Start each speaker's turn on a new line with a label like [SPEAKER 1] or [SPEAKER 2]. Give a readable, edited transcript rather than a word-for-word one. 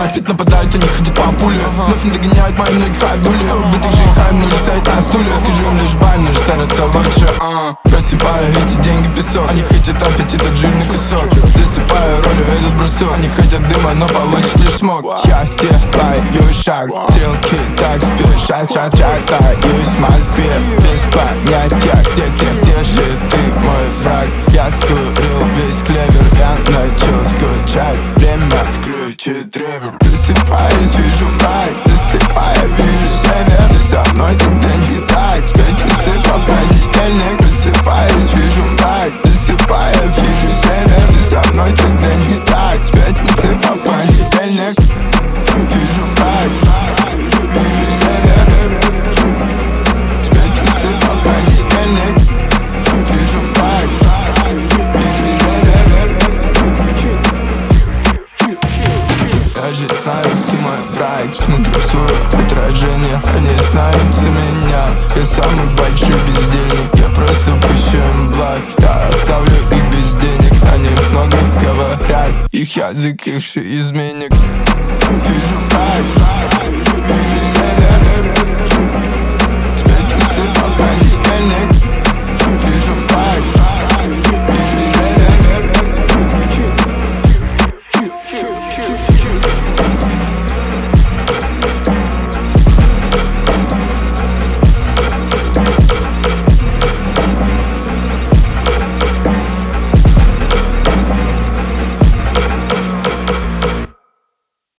[SPEAKER 1] Пит нападают, они ходят по пуле. Вновь не догоняют мои ноги ходули. Убитых же их нужно стоять на стуле. Скажи им лишь бай, нужно стараться лучше. Просыпаю эти деньги песок. Они хотят опять этот жирный кусок. Засыпаю ролью этот брусок. Они хотят дыма, но получат лишь смог. Я делаю шаг, стрелки так спешат. Шатаюсь в Москве без понятия, где же ты, мой враг. Я скурил весь клевер, я начал скучать. Время включить ревер. Засыпаюсь, вижу мрак. Засыпаю, вижу север. Ты со мной тогда не так. С пятницы по понедельник. Просыпаюсь, вижу мрак. Засыпаю, вижу север. Ты со мной тогда не так. С пятницы по понедельник. Вижу мрак. Вижу север. С пятницы по понедельник. Вижу мрак. Вижу север. Даже знаю, где мой враг. Смотрю свое отражение. Они знают за меня. Я самый большой бездельник. Я просто пущу им благ. Я оставлю их без денег. Они много говорят. Их язык, их же изменник. Вижу мрак. Вижу север.